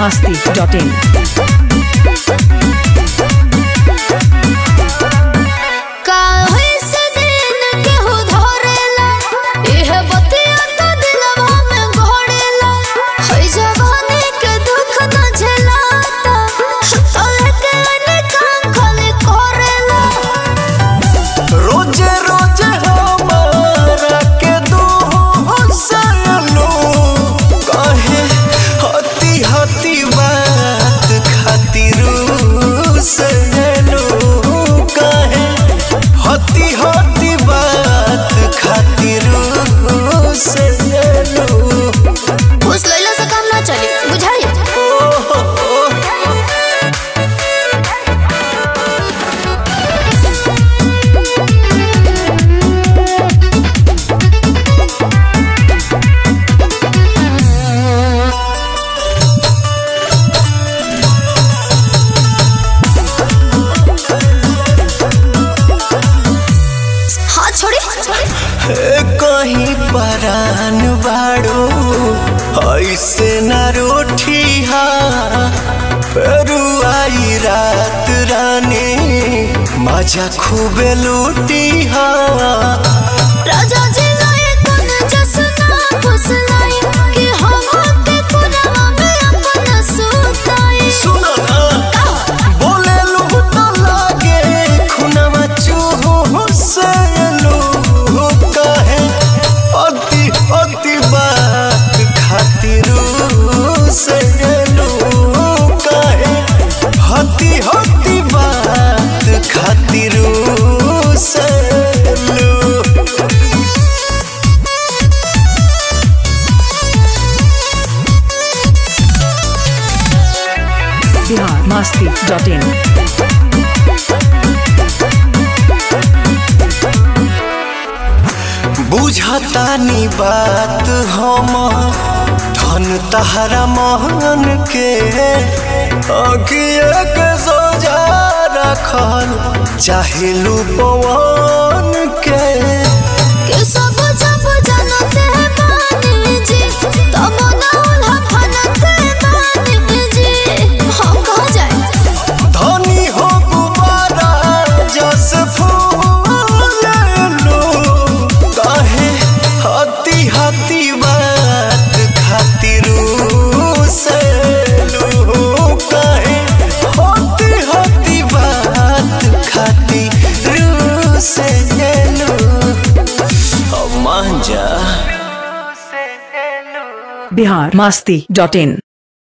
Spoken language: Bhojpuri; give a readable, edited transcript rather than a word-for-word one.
biharmasti.in कहीं परान बाड़ो ऐसे न रोठिया पेरू आई रात रानी मजा खूबे लूटिया राजा जी लाए तन जसना फुसलाई कि हम के कुनवा में अपना सुताई सुनो ना बोले लू तो लागे खुनवा चूहो से लू काहे अति अति बात खातिर से लू काहे हती हती बात खातिर से लू biharmasti.in बुझतानी बात हम धन तहरा महन के अगिए के सजा रखल चाहेलू पवन के सब जब जानते बानी जी तब ना उल्हा फनते बानी जी हम कहाँ जाए धनी हो गुबारा जस फूल लो काहे हती हती बात खातिर से लो काहे हती हती बात खातिर से लो मान जा biharmasti.in